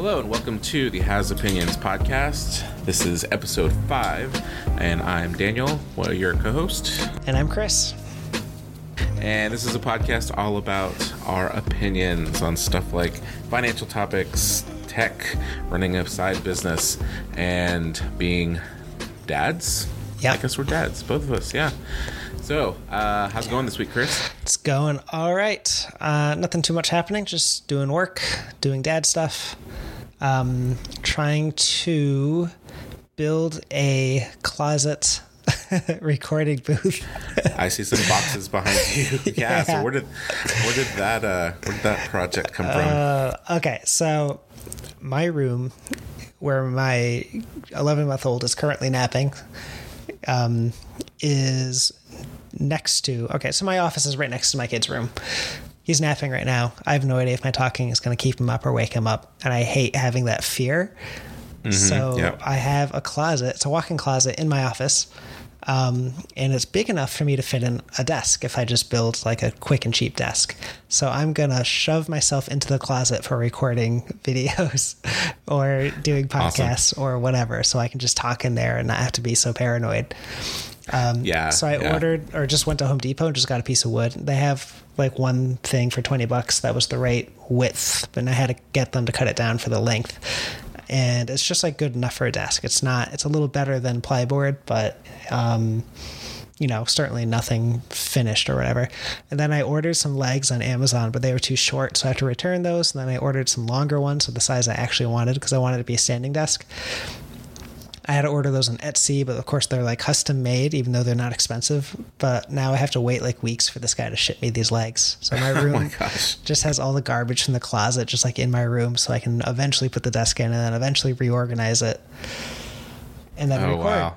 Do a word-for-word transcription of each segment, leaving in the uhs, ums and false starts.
Hello and welcome to the Has Opinions podcast. This is episode five, and I'm Daniel, well, your co-host. And I'm Chris. And this is a podcast all about our opinions on stuff like financial topics, tech, running a side business, and being dads. Yeah, I guess we're dads, both of us, yeah. So, uh, how's it going this week, Chris? It's going all right. Uh, nothing too much happening, just doing work, doing dad stuff. Um, trying to build a closet recording booth. I see some boxes behind you. Yeah, yeah. So where did where did that uh, where did that project come from? Uh, okay, so my room, where my eleven month old is currently napping, um, is next to. Okay, so my office is right next to my kid's room. He's napping right now. I have no idea if my talking is going to keep him up or wake him up, and I hate having that fear. Mm-hmm, so yep. I have a closet. It's a walk-in closet in my office. Um, and it's big enough for me to fit in a desk if I just build like a quick and cheap desk. So I'm going to shove myself into the closet for recording videos or doing podcasts awesome. Or whatever. So I can just talk in there and not have to be so paranoid. Um, yeah. So I yeah. ordered or just went to Home Depot and just got a piece of wood. They have like one thing for twenty bucks. That was the right width, but I had to get them to cut it down for the length. And it's just like good enough for a desk. It's not, it's a little better than plyboard, but, um, you know, certainly nothing finished or whatever. And then I ordered some legs on Amazon, but they were too short. So I had to return those. And then I ordered some longer ones of the size I actually wanted because I wanted it to be a standing desk. I had to order those on Etsy, but of course they're like custom made, even though they're not expensive. But now I have to wait like weeks for this guy to ship me these legs. So my room oh my gosh. just has all the garbage from the closet just like in my room, so I can eventually put the desk in and then eventually reorganize it. And then oh, record. Wow.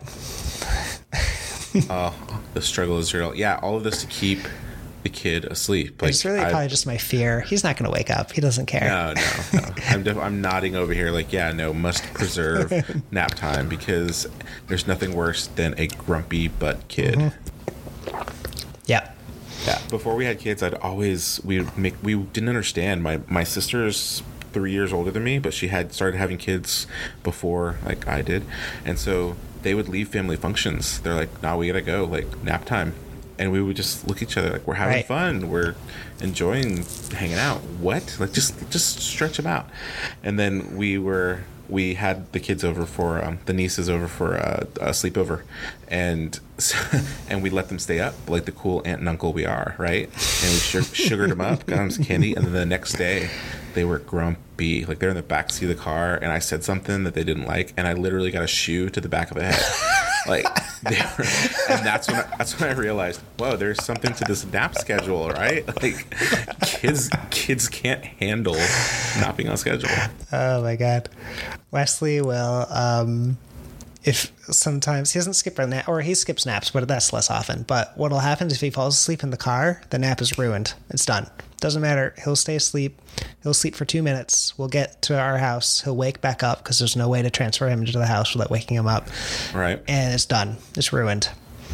Oh, the struggle is real. Yeah, all of this to keep the kid asleep. Like, it's really I, probably just my fear. He's not going to wake up. He doesn't care. No, no, no. I'm, def- I'm nodding over here like, yeah, no, must preserve nap time because there's nothing worse than a grumpy butt kid. Mm-hmm. Yeah. Yeah. Before we had kids, I'd always, we would make, we didn't understand. My, my sister's three years older than me, but she had started having kids before like I did. And so they would leave family functions. They're like, nah, we got to go, like nap time. And we would just look at each other like, we're having right. fun. We're enjoying hanging out. What? Like, just just stretch them out. And then we were, we had the kids over for, um, the nieces over for uh, a sleepover. And and we let them stay up like the cool aunt and uncle we are, right? And we sh- sugared them up, got them some candy. And then the next day, they were grumpy. Like, they're in the backseat of the car. And I said something that they didn't like. And I literally got a shoe to the back of the head. Like, they were, and that's when I, that's when I realized, whoa, there's something to this nap schedule, right? Like, kids kids can't handle not being on schedule. Oh my god, Wesley will. Um, if sometimes he doesn't skip a nap, or he skips naps, but that's less often. But what'll happen is if he falls asleep in the car, the nap is ruined. It's done. Doesn't matter. He'll stay asleep. He'll sleep for two minutes. We'll get to our house. He'll wake back up because there's no way to transfer him into the house without waking him up. Right. And it's done. It's ruined.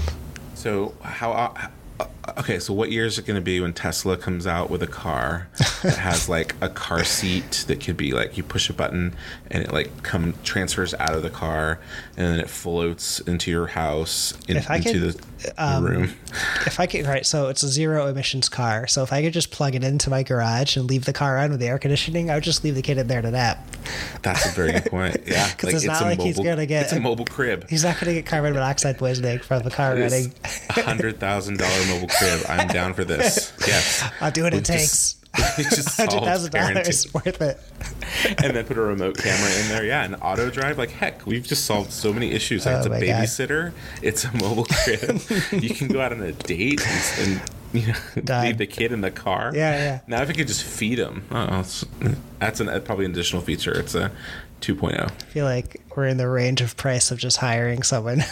So how... Uh, okay, so what year is it going to be when Tesla comes out with a car that has like a car seat that could be like you push a button and it like come transfers out of the car and then it floats into your house in, if I into could, the, um, the room? If I could, right? So it's a zero emissions car. So if I could just plug it into my garage and leave the car on with the air conditioning, I would just leave the kid in there to nap. That's a very good point. Yeah, because like, it's, it's not like mobile, he's gonna get. It's a mobile crib. He's not gonna get carbon monoxide poisoning from the car running. A hundred thousand dollar mobile crib. I'm down for this. Yes, I'll do what We've it takes. Hundred thousand dollars worth it. And then put a remote camera in there. Yeah, and auto drive. Like heck, we've just solved so many issues. Like, oh it's a babysitter. God. It's a mobile crib. You can go out on a date and. and you know, leave the kid in the car. Yeah, yeah. Now if you could just feed him, oh, that's an, probably an additional feature. It's a two point oh. I feel like we're in the range of price of just hiring someone.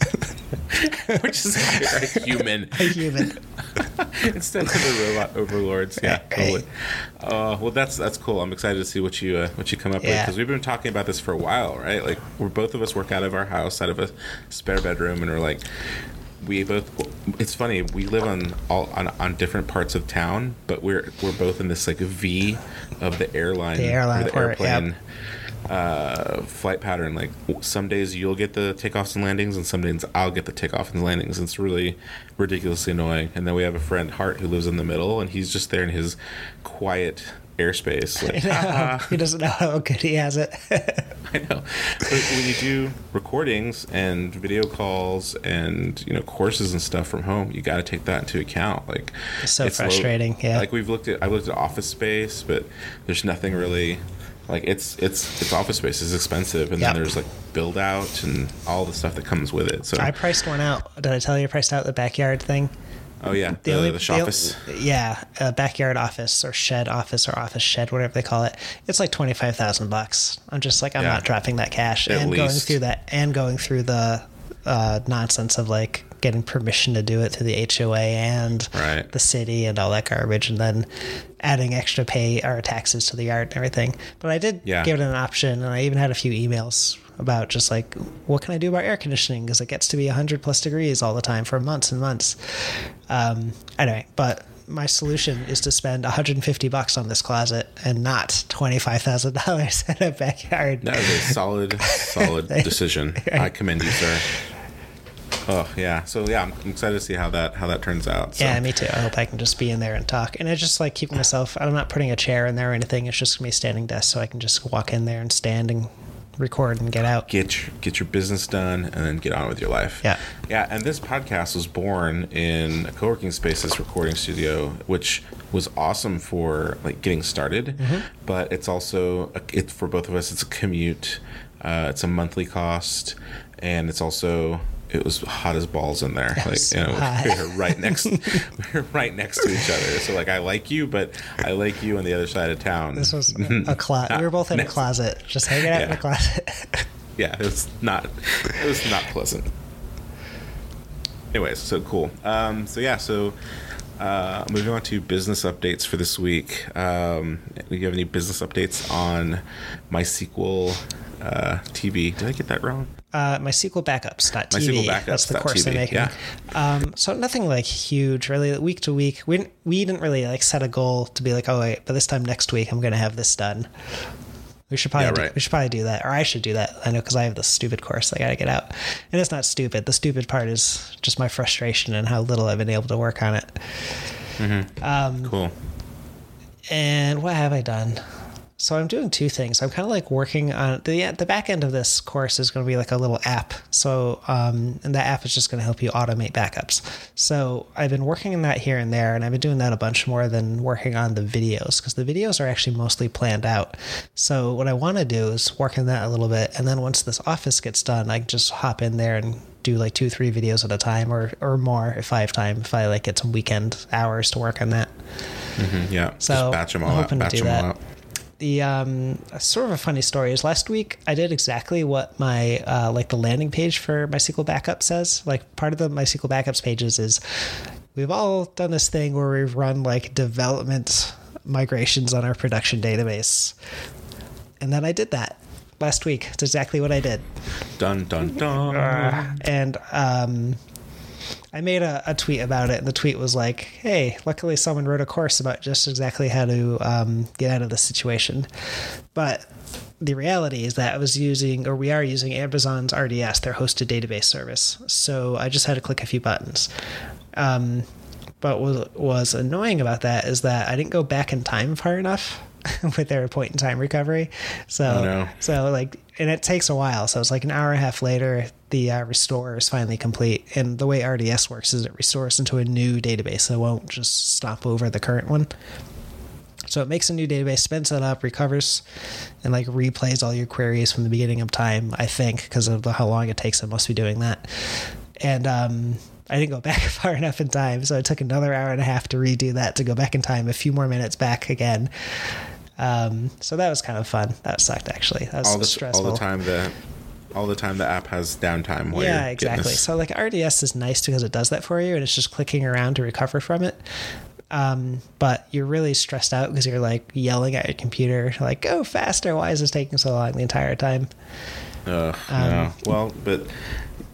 We're just hiring a human. A human. Instead of the robot overlords. Yeah, right, totally. Right. Uh, well, that's that's cool. I'm excited to see what you uh, what you come up yeah. with because we've been talking about this for a while, right? Like we're both of us work out of our house, out of a spare bedroom, and we're like, we both. It's funny. We live on all on, on different parts of town, but we're we're both in this like V of the airline, The airline or the port, airplane yep. uh, flight pattern. Like some days you'll get the takeoffs and landings, and some days I'll get the takeoff and landings. It's really ridiculously annoying. And then we have a friend Hart who lives in the middle, and he's just there in his quiet airspace. Like, know. He doesn't know how good he has it. I know. But when you do recordings and video calls and, you know, courses and stuff from home, you got to take that into account. Like, It's so low- frustrating, yeah. Like we've looked at, I've looked at Office Space, but there's nothing really. Like it's it's it's Office Space is expensive, and Yep. then there's like build out and all the stuff that comes with it. So I priced one out. Did I tell you I priced out the backyard thing? oh yeah, the, only- the shoffice. Yeah, a backyard office or shed office or office shed, whatever they call it. It's like twenty five thousand bucks. I'm just like I'm Yeah. not dropping that cash At and going least. through that and going through the uh, nonsense of like getting permission to do it through the H O A and Right. the city and all that garbage, and then adding extra pay or taxes to the yard and everything. But I did Yeah. give it an option, and I even had a few emails about just like, what can I do about air conditioning? Because it gets to be one hundred plus degrees all the time for months and months. Um, anyway, but my solution is to spend one hundred fifty bucks on this closet and not twenty-five thousand dollars in a backyard. That was a solid, solid decision. I commend you, sir. Oh yeah, so yeah, I'm excited to see how that how that turns out. So. Yeah, me too. I hope I can just be in there and talk. And it's just like keeping myself, I'm not putting a chair in there or anything. It's just going to be a standing desk, so I can just walk in there and stand and record and get out. Get your, get your business done and then get on with your life. Yeah. Yeah, and this podcast was born in a co-working spaces recording studio, which was awesome for like getting started, Mm-hmm. but it's also a, it for both of us. It's a commute. Uh, it's a monthly cost, and it's also it was hot as balls in there. It Like was you know, hot. we were right next, we were right next to each other. So like, I like you, but I like you on the other side of town. This was a closet. We were both in a Next- closet, just hanging out in Yeah. a closet. Yeah, it was not. It was not pleasant. Anyways, so cool. Um, so yeah, so uh, moving on to business updates for this week. Um, do you have any business updates on MySQL uh, T V? Did I get that wrong? Uh, MySQL Backups dot T V. MySQL Backups That's the dot course T V, they're making. yeah. Um, so nothing like huge, really. Week to week, we didn't, we didn't really like set a goal to be like, oh wait, but this time next week I'm going to have this done. We should probably Yeah, do, right. we should probably do that, or I should do that. I know because I have this stupid course I got to get out, and it's not stupid. The stupid part is just my frustration and how little I've been able to work on it. Um, Cool. And what have I done? So I'm doing two things. I'm kind of like working on the the back end of this course is going to be like a little app. So um, and that app is just going to help you automate backups. So I've been working on that here and there, and I've been doing that a bunch more than working on the videos because the videos are actually mostly planned out. So what I want to do is work on that a little bit, and then once this office gets done, I can just hop in there and do like two, three videos at a time, or or more if I have time. If I like get some weekend hours to work on that. Mm-hmm, yeah. So just batch them all I'm out. hoping to Batch do them all that. out. The um, sort of a funny story is last week I did exactly what my uh, like the landing page for MySQL Backup says. Like part of the MySQL Backups pages is we've all done this thing where we've run like development migrations on our production database, and then I did that last week. It's exactly what I did, Dun dun dun. and um, I made a, a tweet about it, and the tweet was like, hey, luckily someone wrote a course about just exactly how to um, get out of this situation. But the reality is that I was using, or we are using Amazon's R D S, their hosted database service. So I just had to click a few buttons. Um, but what was annoying about that is that I didn't go back in time far enough with their point in time recovery. So, Oh, no. so like, and it takes a while. So it's like an hour and a half later, the uh, restore is finally complete. And the way R D S works is it restores into a new database. So it won't just stop over the current one. So it makes a new database, spins it up, recovers, and like replays all your queries from the beginning of time, I think, because of the, how long it takes. It must be doing that. And um, I didn't go back far enough in time. So it took another hour and a half to redo that, to go back in time a few more minutes back again. Um, so that was kind of fun. That sucked, actually. That was All the stressful. all the time the all the time the app has downtime. While Yeah, you're getting exactly. this- So like R D S is nice because it does that for you, and it's just clicking around to recover from it. Um, but you're really stressed out because you're like yelling at your computer, like, go faster. Why is this taking so long the entire time? Ugh, Um, no. Well, but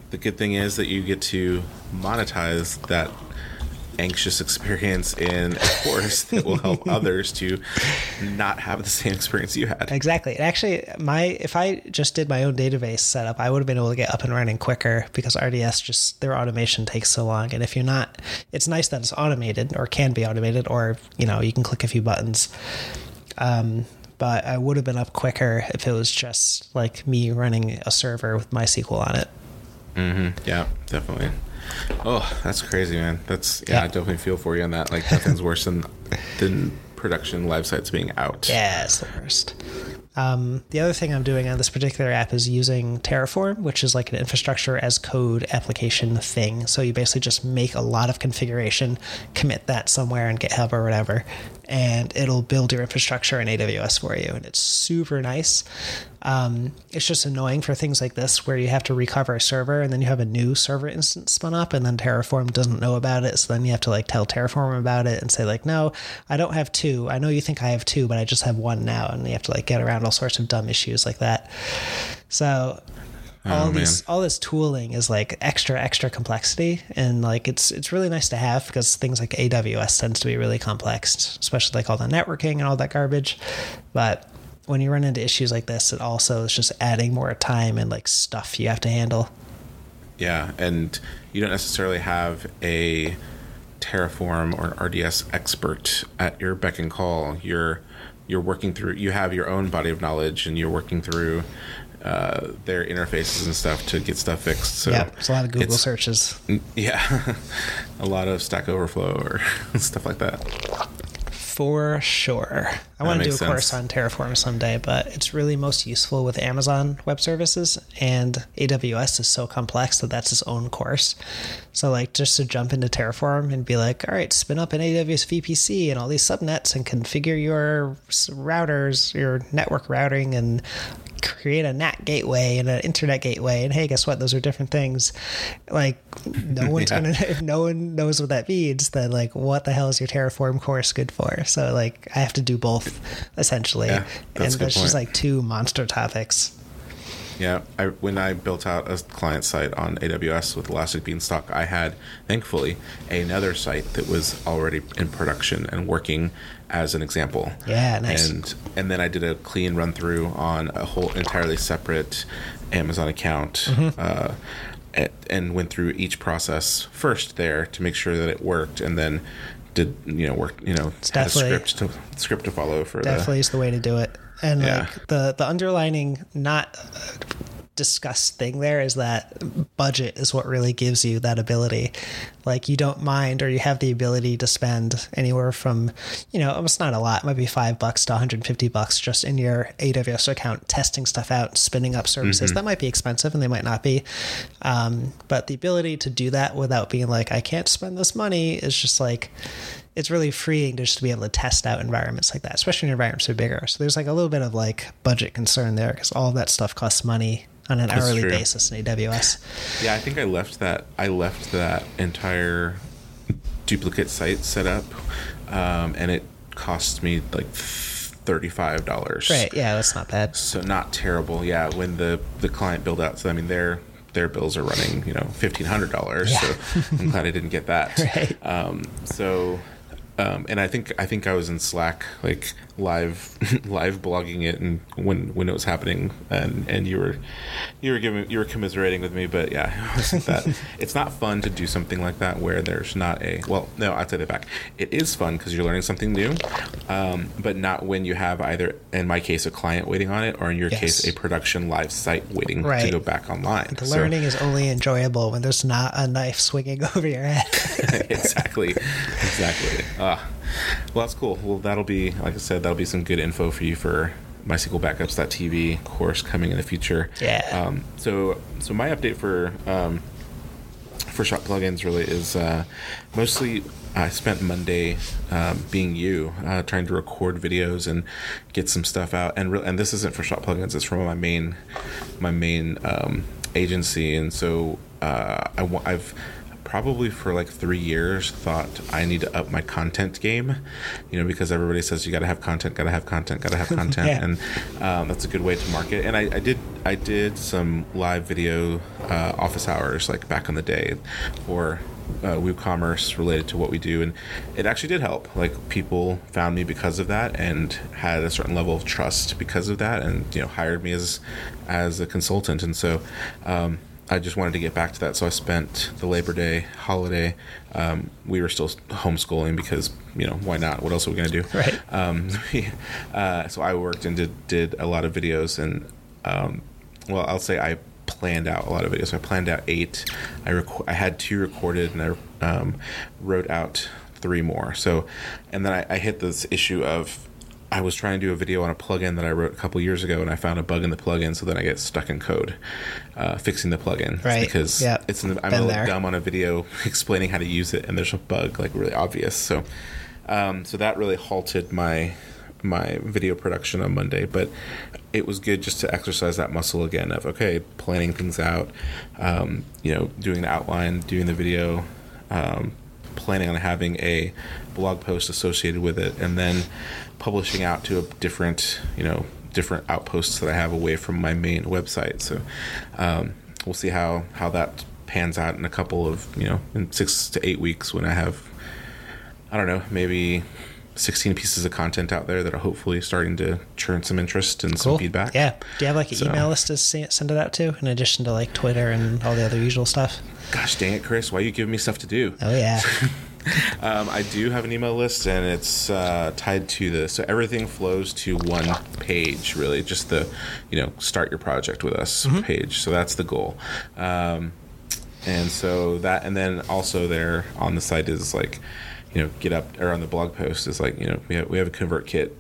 the good thing is that you get to monetize that anxious experience in a course that will help others to not have the same experience you had. Exactly. And actually, my if I just did my own database setup, I would have been able to get up and running quicker because R D S just their automation takes so long. And if you're not, it's nice that it's automated or can be automated, or you know you can click a few buttons. Um, but I would have been up quicker if it was just like me running a server with MySQL on it. Mm-hmm. Yeah, definitely. Oh, that's crazy, man. That's yeah, yeah. I definitely feel for you on that. Like nothing's worse than than production live sites being out. Yeah, it's the worst. Um, the other thing I'm doing on this particular app is using Terraform, which is like an infrastructure as code application thing. So you basically just make a lot of configuration, commit that somewhere in GitHub or whatever, and it'll build your infrastructure in A W S for you. And it's super nice. Um, it's just annoying for things like this where you have to recover a server and then you have a new server instance spun up and then Terraform doesn't know about it. So then you have to like tell Terraform about it and say like, no, I don't have two. I know you think I have two, but I just have one now. And you have to like get around all sorts of dumb issues like that. So all oh, these, all this tooling is like extra, extra complexity. And like, it's, it's really nice to have because things like A W S tends to be really complex, especially like all the networking and all that garbage. But when you run into issues like this, it also is just adding more time and like stuff you have to handle. Yeah, and you don't necessarily have a Terraform or R D S expert at your beck and call. You're you're working through. You have your own body of knowledge, and you're working through uh, their interfaces and stuff to get stuff fixed. So yeah, it's a lot of Google searches. Yeah, a lot of Stack Overflow or stuff like that. For sure. I want to do a sense. course on Terraform someday, but it's really most useful with Amazon Web Services, and A W S is so complex that that's its own course. So like just to jump into Terraform and be like, all right, spin up an A W S V P C and all these subnets and configure your routers, your network routing, and create a N A T gateway and an internet gateway, and hey, guess what, those are different things. Like no one's yeah. gonna if no one knows what that means, then like what the hell is your Terraform course good for? So like I have to do both essentially. Yeah, that's and that's just like two monster topics. Yeah, I, when I built out a client site on A W S with Elastic Beanstalk, I had, thankfully, another site that was already in production and working as an example. Yeah, nice. And and then I did a clean run through on a whole entirely separate Amazon account, mm-hmm. uh, and, and went through each process first there to make sure that it worked, and then did you know work you know it's had a script to script to follow for definitely the, is the way to do it. And yeah. like the the underlining not discussed thing there is that budget is what really gives you that ability. Like you don't mind, or you have the ability to spend anywhere from, you know, almost not a lot, it might be five bucks to one hundred fifty bucks just in your A W S account, testing stuff out, spinning up services. Mm-hmm. That might be expensive and they might not be. Um, but the ability to do that without being like, I can't spend this money is just like, it's really freeing to just to be able to test out environments like that, especially when your environments are bigger. So there's like a little bit of like budget concern there because all of that stuff costs money on an That's hourly true. basis in A W S. Yeah, I think I left that. I left that entire duplicate site set up, um, and it cost me like thirty-five dollars. Right. Yeah, that's not bad. So not terrible. Yeah, when the the client build out, so I mean their their bills are running, you know, fifteen hundred dollars. Yeah. So I'm glad I didn't get that. Right. Um, so. Um, and I think I think I was in Slack, like live live blogging it, and when when it was happening, and, and you were you were giving you were commiserating with me. But yeah, it wasn't that. It's not fun to do something like that where there's not a well. No, I take it back. It is fun because you're learning something new, um, but not when you have either, in my case, a client waiting on it, or in your yes. case, a production live site waiting right. to go back online. The so, learning is only enjoyable when there's not a knife swinging over your head. exactly, exactly. Uh, well, that's cool. Well, that'll be, like I said, that'll be some good info for you for MySQL Backups dot T V course coming in the future. Yeah. Um, so, so my update for um, for Shop Plugins really is uh, mostly I spent Monday um, being you, uh, trying to record videos and get some stuff out. And re- and this isn't for Shop Plugins; it's from my main my main um, agency. And so uh, I w- I've probably for like three years thought I need to up my content game, you know, because everybody says you got to have content, got to have content, got to have content, yeah. and um, that's a good way to market. And I, I did I did some live video uh, office hours like back in the day for uh, WooCommerce related to what we do, and it actually did help. Like people found me because of that and had a certain level of trust because of that, and you know hired me as as a consultant. And so um, I just wanted to get back to that. So I spent the Labor Day holiday. Um, we were still homeschooling because, you know, why not? What else are we going to do? Right. Um, uh, so I worked and did, did a lot of videos. And, um, well, I'll say I planned out a lot of videos. I planned out eight. I, rec- I had two recorded, and I um, wrote out three more. So, and then I, I hit this issue of, I was trying to do a video on a plugin that I wrote a couple years ago, and I found a bug in the plugin, so then I get stuck in code uh, fixing the plugin. Right. Because yep. it's in the, I'm Been a little there. dumb on a video explaining how to use it, and there's a bug like really obvious. So, um, so that really halted my my video production on Monday. But it was good just to exercise that muscle again of okay, planning things out, um, you know, doing the outline, doing the video. Um, planning on having a blog post associated with it, and then publishing out to a different, you know, different outposts that I have away from my main website. So um, we'll see how, how that pans out in a couple of, you know, in six to eight weeks when I have, I don't know, maybe sixteen pieces of content out there that are hopefully starting to churn some interest and Cool. some feedback. Yeah. Do you have like an So- email list to se- send it out to in addition to like Twitter and all the other usual stuff? Gosh dang it, Chris, why are you giving me stuff to do? Oh, yeah. Um, I do have an email list, and it's uh, tied to the so everything flows to one page, really, just the, you know, start your project with us Mm-hmm. page. So that's the goal. Um, and so that, and then also there on the site is like, you know, get up, or on the blog post is like, you know, we have, we have a ConvertKit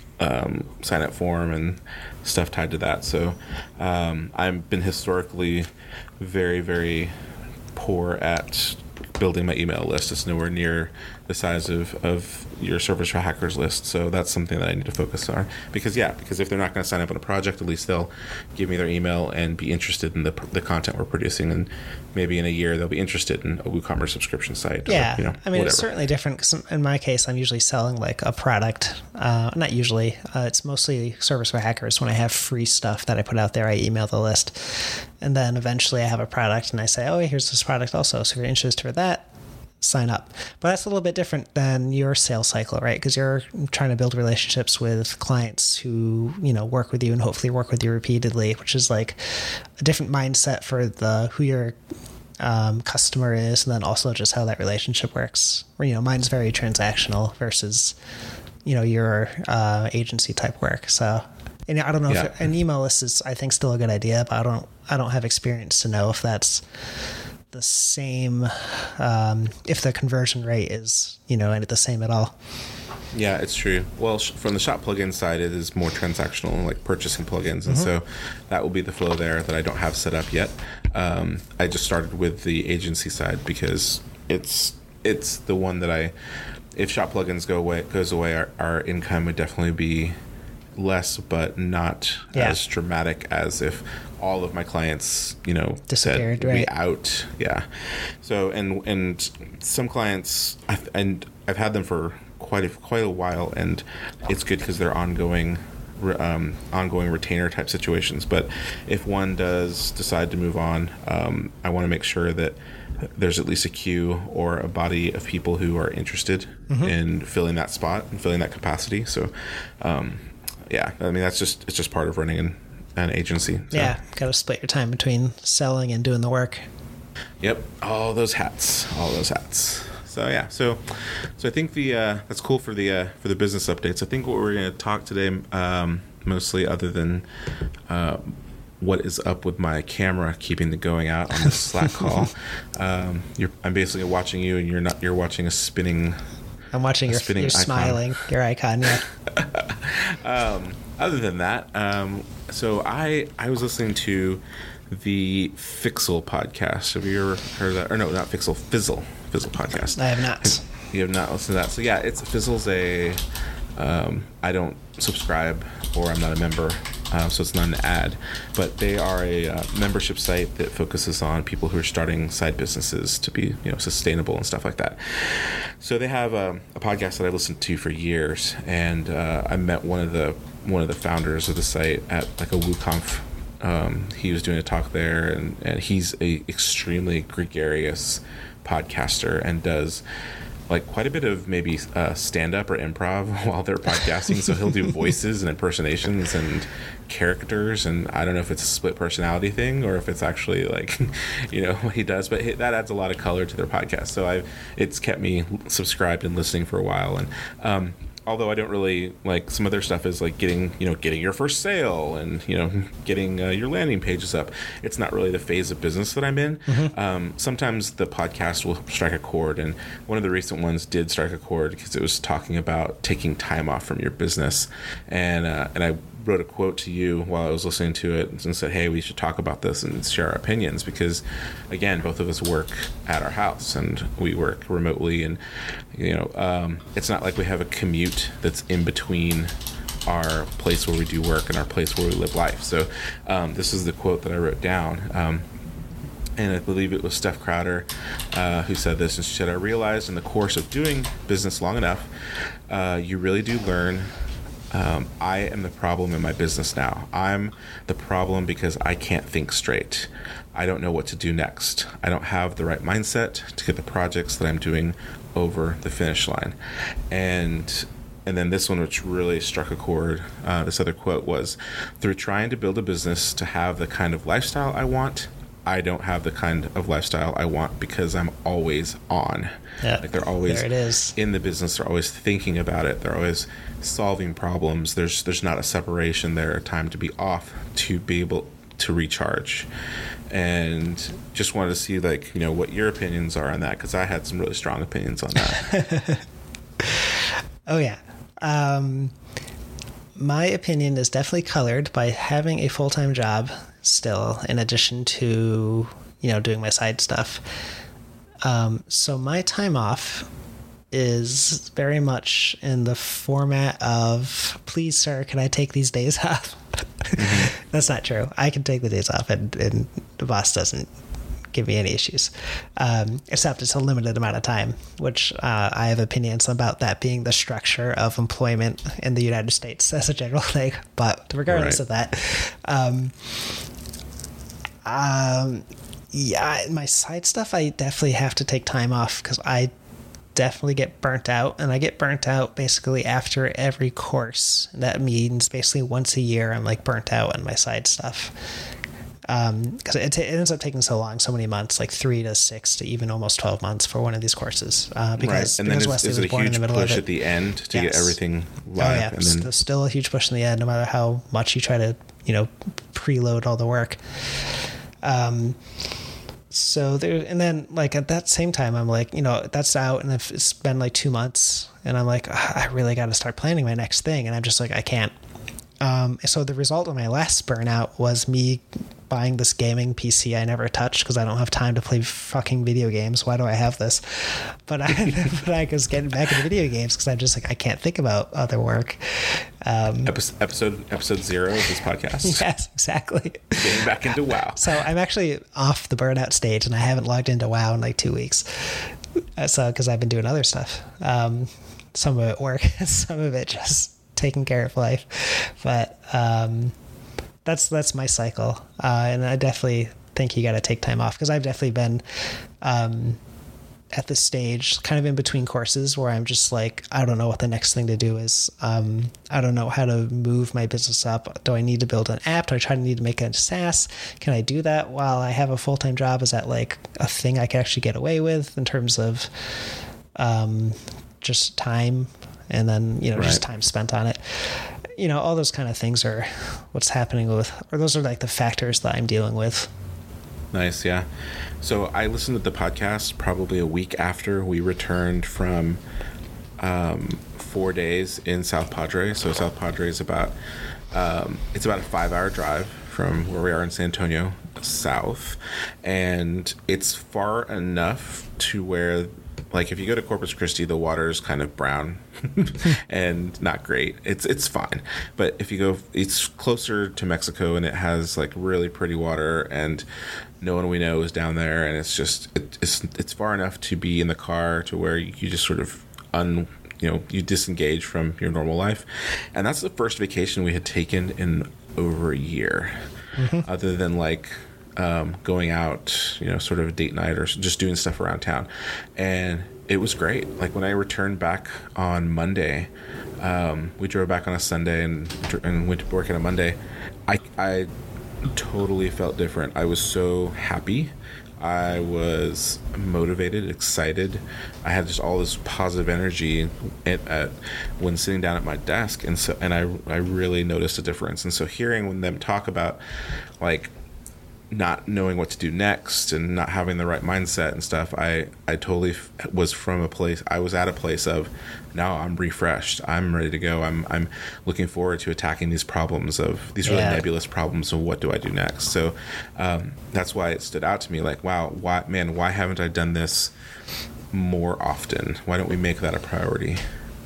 um, sign up form and stuff tied to that. So um, I've been historically very, very poor at building my email list. It's nowhere near the size of, of your Service for Hackers list. So that's something that I need to focus on. Because, yeah, because if they're not going to sign up on a project, at least they'll give me their email and be interested in the the content we're producing. And maybe in a year, they'll be interested in a WooCommerce subscription site. Yeah. Or, you know, I mean, whatever. it's certainly different because in my case, I'm usually selling like a product. Uh, not usually. Uh, it's mostly Service for Hackers. When I have free stuff that I put out there, I email the list. And then eventually I have a product and I say, oh, here's this product also. So if you're interested for that, sign up. But that's a little bit different than your sales cycle, right? Because you're trying to build relationships with clients who, you know, work with you and hopefully work with you repeatedly, which is like a different mindset for the who your um, customer is, and then also just how that relationship works. Where, you know, mine's very transactional versus, you know, your uh, agency type work. So, and I don't know Yeah. if an email list is, I think, still a good idea, but I don't, I don't have experience to know if that's the same, um, if the conversion rate is, you know, the same at all. Yeah, it's true. Well, sh- from the shop plugin side, it is more transactional, like purchasing plugins. And so that will be the flow there that I don't have set up yet. Um, I just started with the agency side because it's it's the one that I, if shop plugins go away, goes away, our, our income would definitely be less, but not Yeah. as dramatic as if all of my clients, you know, Disappeared, said we right. out. Yeah. So, and and some clients, I, and I've had them for quite a, quite a while, and it's good because they're ongoing, um, ongoing retainer type situations. But if one does decide to move on, um, I want to make sure that there's at least a queue or a body of people who are interested Mm-hmm. in filling that spot and filling that capacity. So, um, yeah, I mean that's just it's just part of running an, an agency. So. Yeah, got to split your time between selling and doing the work. Yep, all those hats, all those hats. So yeah, so so I think the uh, that's cool for the uh, for the business updates. I think what we're going to talk today, um, mostly other than uh, what is up with my camera keeping the going out on this Slack call. Um, you're, I'm basically watching you, and you're not. You're watching a spinning. I'm watching A your, spinning you're icon. smiling, your icon, yeah. Um, other than that, um, so I I was listening to the Fixel podcast. Have you ever heard of that? Or no, not Fixel, Fizzle, Fizzle podcast. I have not. You have not listened to that. So yeah, it's Fizzle's a. Um, I don't subscribe or I'm not a member. uh, so it's not an ad, but they are a uh, membership site that focuses on people who are starting side businesses to be, you know, sustainable and stuff like that. So they have a, a podcast that I've listened to for years, and uh, I met one of the one of the founders of the site at like a WooConf. Um, he was doing a talk there, and, and he's a extremely gregarious podcaster and does like quite a bit of maybe uh, stand-up or improv while they're podcasting. So he'll do voices and impersonations and characters, and I don't know if it's a split personality thing or if it's actually like, you know, what he does, but that adds a lot of color to their podcast. So I, it's kept me subscribed and listening for a while. And um, although I don't really like, some of their stuff is like getting, you know, getting your first sale and, you know, getting uh, your landing pages up. It's not really the phase of business that I'm in. Mm-hmm. Um, sometimes the podcast will strike a chord, and one of the recent ones did strike a chord because it was talking about taking time off from your business. And, uh, and I wrote a quote to you while I was listening to it and said, hey, we should talk about this and share our opinions, because again, both of us work at our house and we work remotely, and you know, um, it's not like we have a commute that's in between our place where we do work and our place where we live life. So um, this is the quote that I wrote down. Um, and I believe it was Steph Crowder uh, who said this, and she said, I realized in the course of doing business long enough, uh, you really do learn Um, I am the problem in my business now. I'm the problem because I can't think straight. I don't know what to do next. I don't have the right mindset to get the projects that I'm doing over the finish line. And and then this one, which really struck a chord, uh, this other quote was, through trying to build a business to have the kind of lifestyle I want, I don't have the kind of lifestyle I want because I'm always on. Yeah, like they're always there it is. In the business. They're always thinking about it. They're always solving problems. There's there's not a separation there, a time to be off to be able to recharge. And just wanted to see, like, you know, what your opinions are on that, because I had some really strong opinions on that. Oh yeah. Um, my opinion is definitely colored by having a full-time job still, in addition to, you know, doing my side stuff. Um, so my time off is very much in the format of, please, sir, can I take these days off? Mm-hmm. That's not true. I can take the days off, and, and the boss doesn't give me any issues, um, except it's a limited amount of time, which uh, I have opinions about that being the structure of employment in the United States as a general thing. But regardless right. of that, um, um, yeah, my side stuff, I definitely have to take time off because I definitely get burnt out, and I get burnt out basically after every course. That means basically once a year I'm like burnt out on my side stuff. Um, because it, it ends up taking so long, so many months, like three to six to even almost twelve months for one of these courses. Uh, because, right. And because then Wesley is, is was it a born in huge the middle push of it. at the end to yes. get everything live? Oh yeah, and then... St- still a huge push in the end, no matter how much you try to, you know, preload all the work. Um, so there, and then like at that same time, I'm like, you know, that's out, and it's been like two months, and I'm like, I really got to start planning my next thing, and I'm just like, I can't. Um, so the result of my last burnout was me buying this gaming P C I never touched because I don't have time to play fucking video games. Why do I have this? But I, but I was getting back into video games because I'm just like, I can't think about other work. Um, episode, episode episode zero of this podcast. Yes, exactly. Getting back into WoW. So I'm actually off the burnout stage, and I haven't logged into WoW in like two weeks. So because I've been doing other stuff. Um, some of it work, some of it just taking care of life. But um, that's that's my cycle, uh, and I definitely think you got to take time off, because I've definitely been um, at this stage, kind of in between courses, where I'm just like, I don't know what the next thing to do is. Um, I don't know how to move my business up. Do I need to build an app? Do I try to need to make a SaaS? Can I do that while I have a full-time job? Is that like a thing I can actually get away with in terms of um, just time? And then, you know, right. just time spent on it. You know, all those kind of things are what's happening with, or those are like the factors that I'm dealing with. Nice, yeah. So I listened to the podcast probably a week after we returned from um, four days in South Padre. So South Padre is about, um, it's about a five-hour drive from where we are in San Antonio south. And it's far enough to where like if you go to Corpus Christi, the water is kind of brown and not great. It's it's fine, but if you go, it's closer to Mexico and it has like really pretty water, and no one we know is down there, and it's just it, it's it's far enough to be in the car to where you just sort of un you know you disengage from your normal life, and that's the first vacation we had taken in over a year, mm-hmm. other than like. Um, going out, you know, sort of a date night or just doing stuff around town. And it was great. Like when I returned back on Monday, um, we drove back on a Sunday and, and went to work on a Monday. I, I totally felt different. I was so happy. I was motivated, excited. I had just all this positive energy at, at when sitting down at my desk. And so, and I, I really noticed a difference. And so hearing them talk about like, not knowing what to do next and not having the right mindset and stuff, I, I totally f- was from a place, I was at a place of, now I'm refreshed. I'm ready to go. I'm I'm looking forward to attacking these problems of, these really yeah. nebulous problems of what do I do next. So um, that's why it stood out to me like, wow, why, man, why haven't I done this more often? Why don't we make that a priority?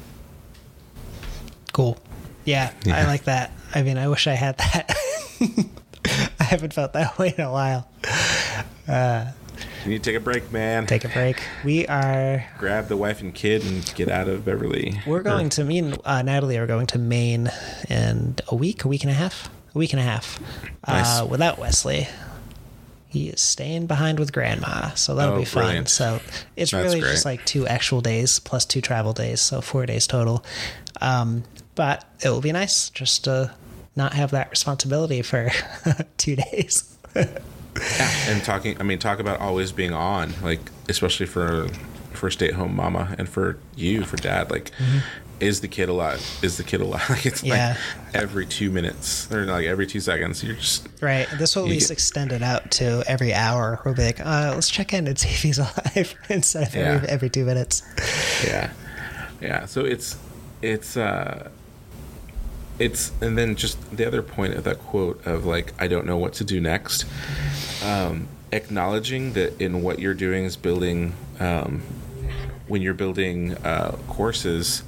Cool. Yeah, yeah. I like that. I mean, I wish I had that. I haven't felt that way in a while. Uh, you need to take a break, man. Take a break. We are... Grab the wife and kid and get out of Beverly. We're going or, to... Me and uh, Natalie are going to Maine in a week, a week and a half? A week and a half. Nice. Uh, without Wesley. He is staying behind with Grandma, so that'll oh, be fun. Brilliant. So it's That's really great. Just like two actual days plus two travel days, so four days total. Um, but it will be nice just to... not have that responsibility for two days. Yeah, and talking, I mean, talk about always being on, like, especially for for stay-at-home mama and for you, for dad, like, mm-hmm. is the kid alive? Is the kid alive? Like, it's yeah. like every two minutes or like every two seconds, you're just... Right. This will at least get, extend it out to every hour. We'll be like, uh, let's check in and see if he's alive instead of yeah. every, every two minutes. Yeah. Yeah. So it's, it's, uh, It's and then just the other point of that quote of like, I don't know what to do next. Um, acknowledging that in what you're doing is building, um, when you're building uh, courses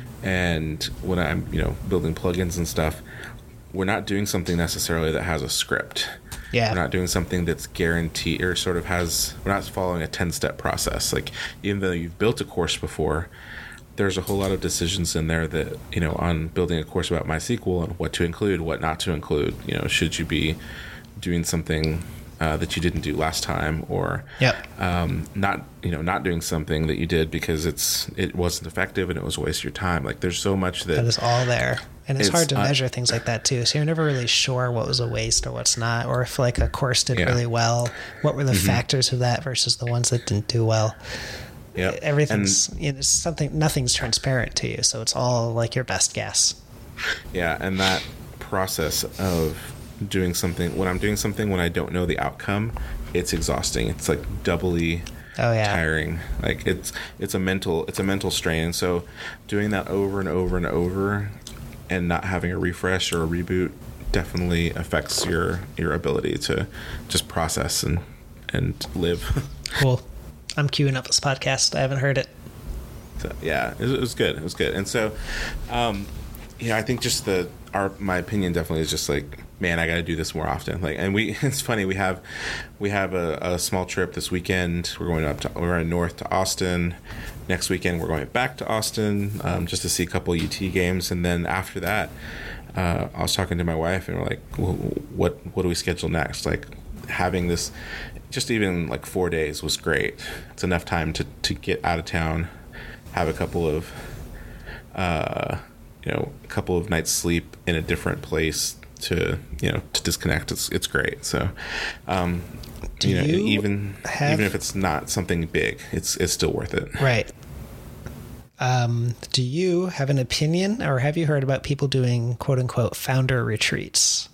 and when I'm, you know, building plugins and stuff, we're not doing something necessarily that has a script. Yeah. We're not doing something that's guaranteed or sort of has, we're not following a ten-step process. Like, even though you've built a course before, there's a whole lot of decisions in there that, you know, on building a course about MySQL and what to include, what not to include. You know, should you be doing something uh, that you didn't do last time, or yep. um, not, you know, not doing something that you did because it's it wasn't effective and it was a waste of your time. Like, there's so much that... That is all there. And it's, it's hard to uh, measure things like that, too. So you're never really sure what was a waste or what's not, or if, like, a course did yeah. really well, what were the mm-hmm. factors of that versus the ones that didn't do well. Yeah, everything's and, you know, something. Nothing's transparent to you, so it's all like your best guess. Yeah, and that process of doing something when I'm doing something when I don't know the outcome, it's exhausting. It's like doubly oh, yeah. tiring. Like it's it's a mental it's a mental strain. So doing that over and over and over, and not having a refresh or a reboot definitely affects your your ability to just process and and live. Cool. I'm queuing up this podcast. I haven't heard it. So, yeah, it, it was good. It was good. And so, um, you know, I think just the our my opinion definitely is just like, man, I got to do this more often. Like, and we it's funny we have we have a, a small trip this weekend. We're going up to we're going north to Austin. Next weekend we're going back to Austin um, just to see a couple U T games, and then after that, uh, I was talking to my wife and we're like, well, what what do we schedule next? Like, having this. Just even like four days was great. It's enough time to, to get out of town, have a couple of, uh, you know, a couple of nights sleep in a different place to, you know, to disconnect. It's it's great. So, um, Do you know, you even have... even if it's not something big, it's it's still worth it. Right. Um, do you have an opinion, or have you heard about people doing quote unquote founder retreats?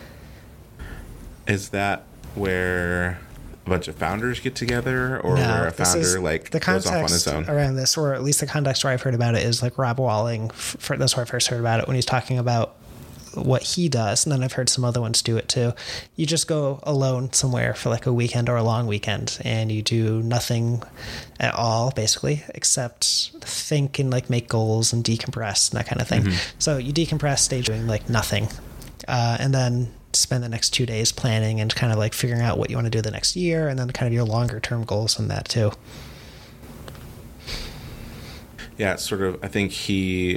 Is that where a bunch of founders get together, or no, where a founder like the goes off on his own? Around this, or at least the context where I've heard about it is like Rob Walling. For, that's where I first heard about it, when he's talking about what he does, and then I've heard some other ones do it too. You just go alone somewhere for like a weekend or a long weekend, and you do nothing at all, basically, except think and like make goals and decompress and that kind of thing. Mm-hmm. So you decompress, stay doing like nothing, uh, and then spend the next two days planning and kind of like figuring out what you want to do the next year, and then kind of your longer term goals on that too. Yeah, it's sort of, I think he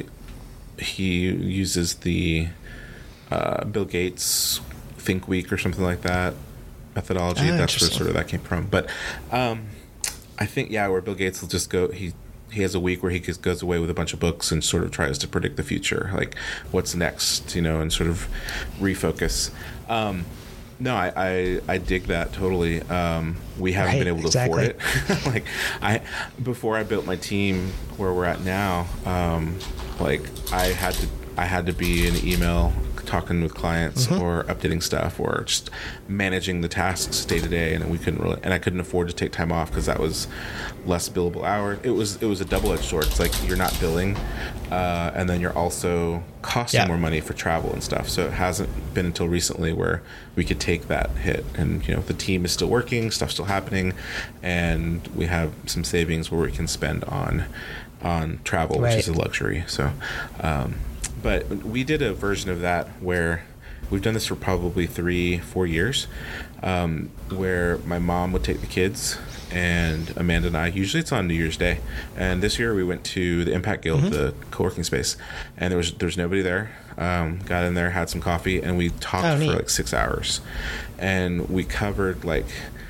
he uses the uh, Bill Gates Think Week or something like that methodology. Oh, that's where sort of that came from. But um, I think, yeah, where Bill Gates will just go, he he has a week where he just goes away with a bunch of books and sort of tries to predict the future, like what's next, you know, and sort of refocus. Um, no, I, I, I dig that totally. Um, we haven't right, been able to exactly. afford it. Like I, before I built my team where we're at now, um, like I had to, I had to be in email talking with clients mm-hmm. or updating stuff or just managing the tasks day to day, and we couldn't really, and I couldn't afford to take time off because that was less billable hours. It was it was a double-edged sword. It's like you're not billing, uh, and then you're also costing yeah. more money for travel and stuff. So it hasn't been until recently where we could take that hit, and you know the team is still working, stuff's still happening, and we have some savings where we can spend on on travel, right. which is a luxury. So. Um, But we did a version of that where we've done this for probably three, four years, um, where my mom would take the kids and Amanda and I, usually it's on New Year's Day. And this year we went to the Impact Guild, mm-hmm. the co-working space, and there was there was nobody there. Um, got in there, had some coffee, and we talked oh, for like six hours. And we covered like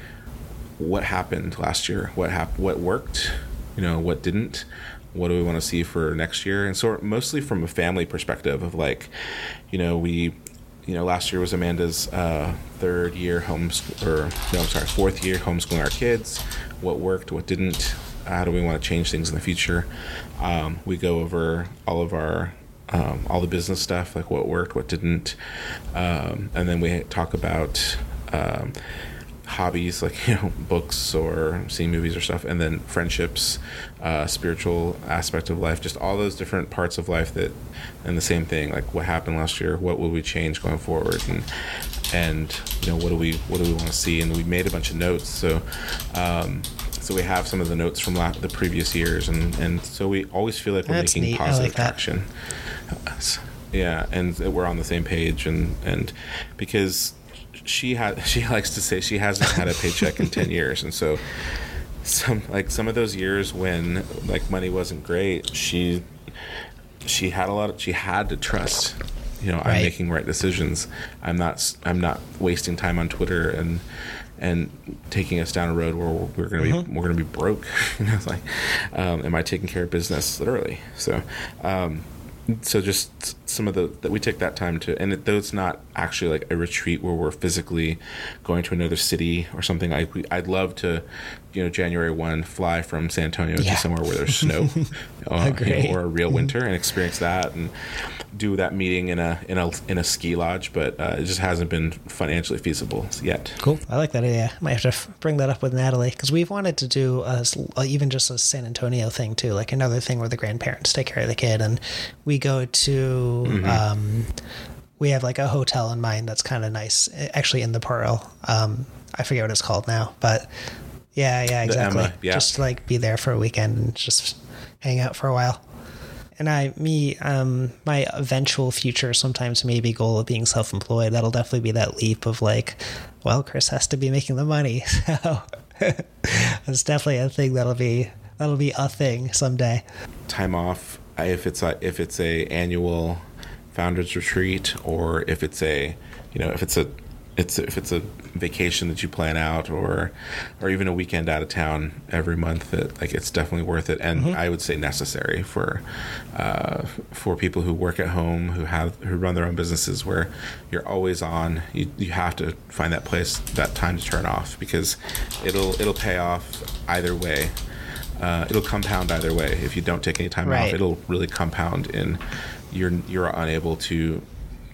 what happened last year, what hap- what worked, you know, what didn't. What do we want to see for next year? And so mostly from a family perspective of like, you know, we, you know, last year was Amanda's uh, third year homeschool, or no, I'm sorry, fourth year homeschooling our kids. What worked, what didn't? How do we want to change things in the future? Um, we go over all of our, um, all the business stuff, like what worked, what didn't. Um, and then we talk about, um, hobbies like, you know, books or seeing movies or stuff, and then friendships, uh, spiritual aspect of life, just all those different parts of life that, and the same thing, like what happened last year, what will we change going forward, and and you know what do we what do we want to see, and we made a bunch of notes, so um, so we have some of the notes from la- the previous years, and and so we always feel like we're That's making neat. positive like traction. Yeah, and we're on the same page, and and because. She had. She likes to say she hasn't had a paycheck in ten years, and so some like some of those years when like money wasn't great, she she had a lot of. She had to trust. You know, right. I'm making right decisions. I'm not. I'm not wasting time on Twitter and and taking us down a road where we're going to mm-hmm. be we're going to be broke. You know, it's like, um, am I taking care of business literally? So. Um, So just some of the that we take that time to, and it, though it's not actually like a retreat where we're physically going to another city or something. I I'd love to, you know, January first fly from San Antonio yeah. to somewhere where there's snow, uh, you know, or a real winter, and experience that, and do that meeting in a in a in a ski lodge. But uh, it just hasn't been financially feasible yet. Cool, I like that idea. I might have to bring that up with Natalie, because we've wanted to do a, even just a San Antonio thing too, like another thing where the grandparents take care of the kid, and we go to. Mm-hmm. Um, we have like a hotel in mind that's kind of nice, actually in the Pearl. Um, I forget what it's called now, but yeah, yeah, exactly. Emma, yeah. Just like be there for a weekend and just hang out for a while. And I, me, um, my eventual future, sometimes maybe goal of being self-employed, that'll definitely be that leap of like, well, Chris has to be making the money. So it's definitely a thing that'll be, that'll be a thing someday. Time off. If it's a, if it's a annual founders retreat, or if it's a, you know, if it's a, it's if it's a vacation that you plan out, or or even a weekend out of town every month, that like it's definitely worth it, and mm-hmm. I would say necessary for uh, for people who work at home, who have who run their own businesses, where you're always on. You you have to find that place, that time to turn off, because it'll it'll pay off either way. Uh, it'll compound either way. If you don't take any time right. off, it'll really compound in you're you're unable to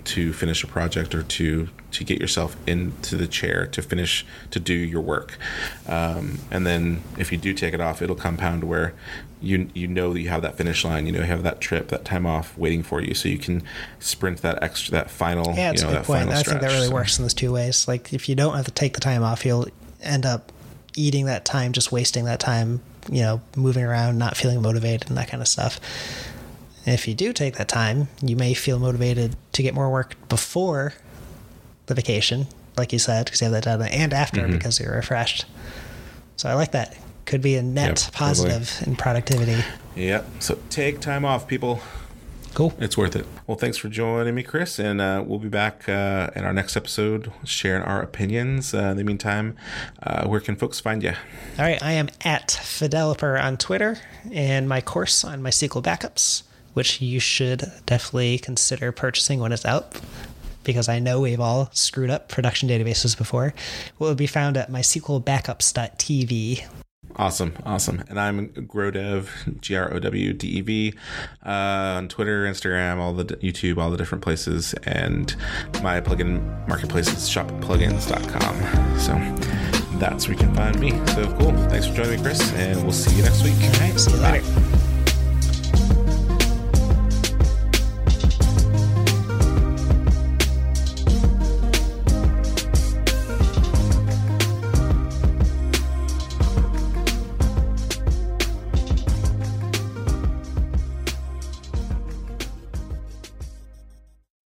to finish a project or to to get yourself into the chair to finish to do your work. Um, and then if you do take it off, it'll compound where you you know that you have that finish line, you know you have that trip, that time off waiting for you, so you can sprint that extra, that final. Yeah, it's you know, a good that point. final I think that stretch, really so. works in those two ways. Like if you don't have to take the time off, you'll end up eating that time, just wasting that time, you know, moving around, not feeling motivated and that kind of stuff. And if you do take that time, you may feel motivated to get more work before the vacation, like you said, because you have that done, and after mm-hmm. because you're refreshed. So I like that. Could be a net yep, positive totally. in productivity. Yep. So take time off, people. Cool. It's worth it. Well, thanks for joining me, Chris, and uh, we'll be back uh, in our next episode sharing our opinions. Uh, in the meantime, uh, where can folks find you? All right. I am at Fideloper on Twitter, and my course on MySQL backups, which you should definitely consider purchasing when it's out, because I know we've all screwed up production databases before, will be found at my S Q L backups dot T V. Awesome. Awesome. And I'm GrowDev, G R O W D E V, uh, on Twitter, Instagram, all the YouTube, all the different places. And my plugin marketplace is shop plugins dot com. So that's where you can find me. So cool. Thanks for joining me, Chris, and we'll see you next week. All right. See you later. Bye.